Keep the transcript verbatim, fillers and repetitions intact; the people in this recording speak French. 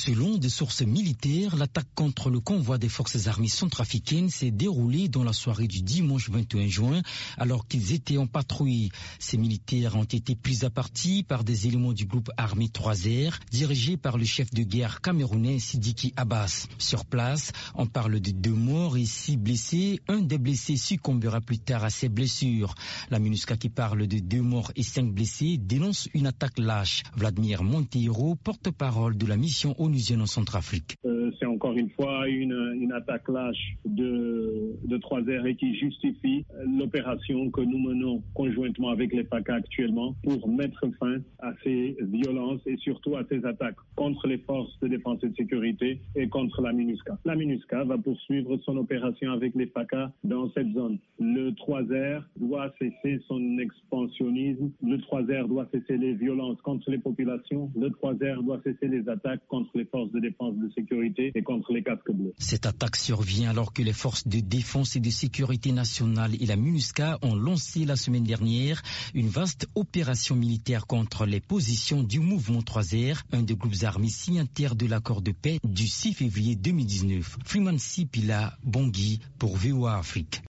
Selon des sources militaires, l'attaque contre le convoi des forces armées centrafricaines s'est déroulée dans la soirée du dimanche vingt et un juin, alors qu'ils étaient en patrouille. Ces militaires ont été pris à partie par des éléments du groupe armé trois R, dirigé par le chef de guerre camerounais Sidiki Abbas. Sur place, on parle de deux morts et six blessés. Un des blessés succombera plus tard à ses blessures. La MINUSCA, qui parle de deux morts et cinq blessés, dénonce une attaque lâche. Vladimir Monteiro, porte-parole de la mission onusienne en Centrafrique. Euh, c'est encore une fois une, une attaque lâche de, de trois R et qui justifie l'opération que nous menons conjointement avec les F A C A actuellement pour mettre fin à ces violences et surtout à ces attaques contre les forces de défense et de sécurité et contre la MINUSCA. La MINUSCA va poursuivre son opération avec les F A C A dans cette zone. Le trois R doit cesser son expansionnisme. Le trois R doit cesser les violences contre les populations. Le trois R doit cesser les attaques contre les forces de défense et de sécurité et contre les casques bleus. Cette attaque survient alors que les forces de défense et de sécurité nationale et la MINUSCA ont lancé la semaine dernière une vaste opération militaire contre les positions du mouvement trois R, un des groupes armés signataires de l'accord de paix du six février deux mille dix-neuf. Freeman Sipila, Bangui pour V O A Afrique.